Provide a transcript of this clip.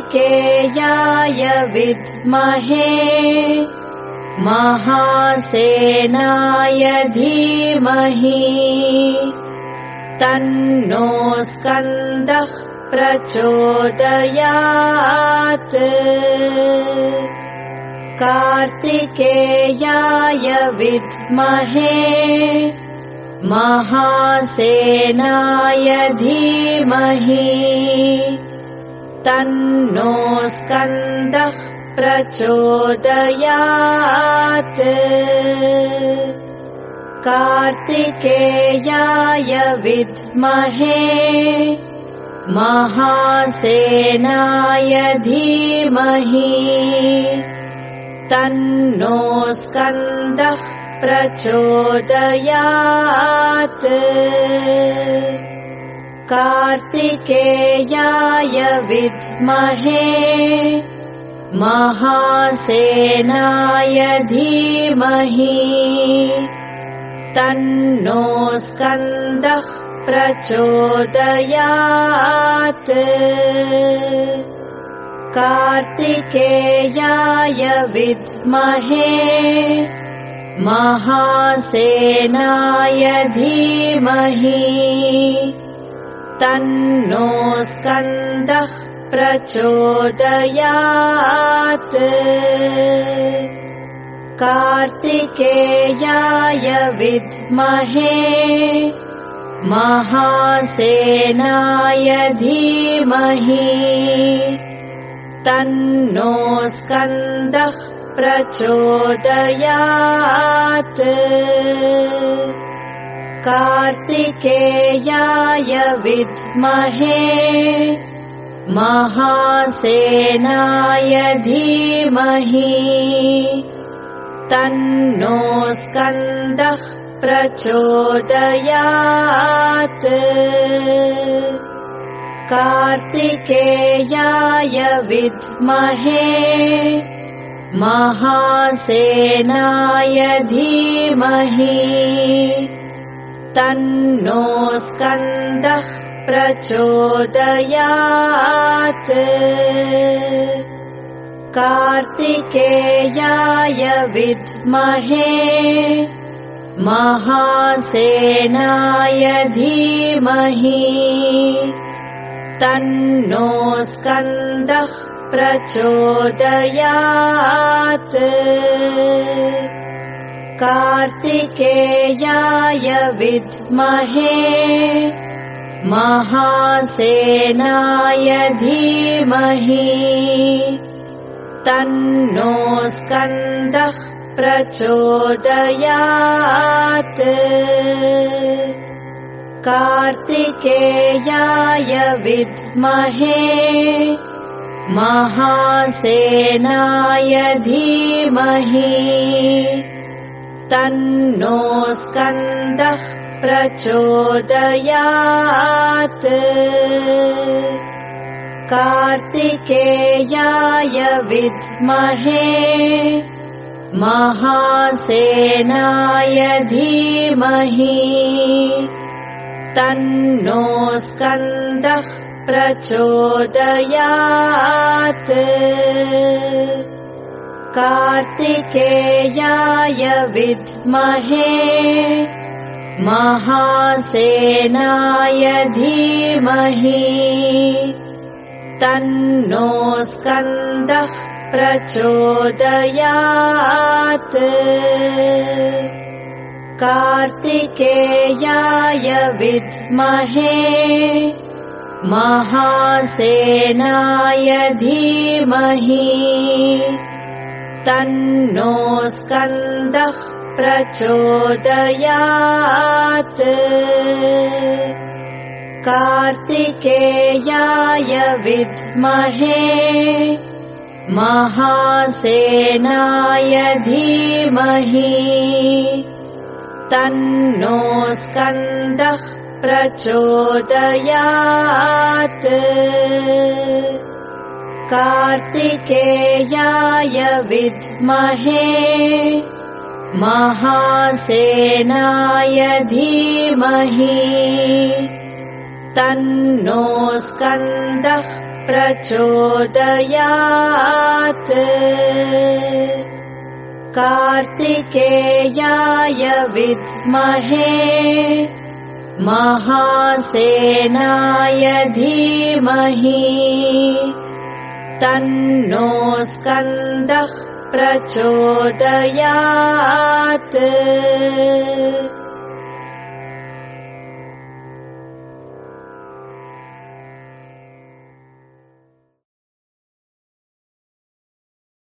कार्तिकेयाय विद्महे महासेनाय धीमहि तन्नो स्कन्दः प्रचोदयात्। कार्तिकेयाय विद्महे महासेनाय धीमहि तन्नो स्कन्दः प्रचोदयात्। कार्तिकेयाय विद्महे महासेनाय धीमहि तन्नो स्कन्दः प्रचोदयात्। कार्तिकेयाय विद्महे महासेनाय धीमहि तन्नो स्कन्दः प्रचोदयात्। कार्तिकेयाय विद्महे महासेनाय धीमहि तन्नो स्कन्दः प्रचोदयात्। कार्तिकेयाय विद्महे महासेनाय धीमहि तन्नो स्कन्दः प्रचोदयात्। कार्तिकेयाय विद्महे महासेनाय धीमहि तन्नो स्कन्दः प्रचोदयात्। कार्तिकेयाय विद्महे महासेनाय धीमहि तन्नो स्कन्दः प्रचोदयात्। कार्तिकेयाय विद्महे महासेनाय धीमहि तन्नो स्कन्दः प्रचोदयात्। कार्तिकेयाय विद्महे महासेनाय धीमहि तन्नो स्कन्दः प्रचोदयात्। कार्तिकेयाय विद्महे महासेनाय धीमहि तन्नो स्कन्दः प्रचोदयात्। कार्तिकेयाय विद्महे महासेनाय धीमहि तन्नो स्कन्दः प्रचोदयात्। कार्तिकेयाय विद्महे महासेनाय धीमहि तन्नो स्कन्दः प्रचोदयात्। कार्तिकेयाय विद्महे महासेनाय धीमहि तन्नो स्कन्दः प्रचोदयात्। कार्तिकेयाय विद्महे महासेनाय धीमहि तन्नो स्कन्दः प्रचोदयात्। कार्तिकेयाय विद्महे महासेनाय धीमहि तन्नो स्कन्दः प्रचोदयात् कार्तिकेयाय विद्महे महासेनाय धीमहि तन्नो स्कन्दः प्रचोदयात्।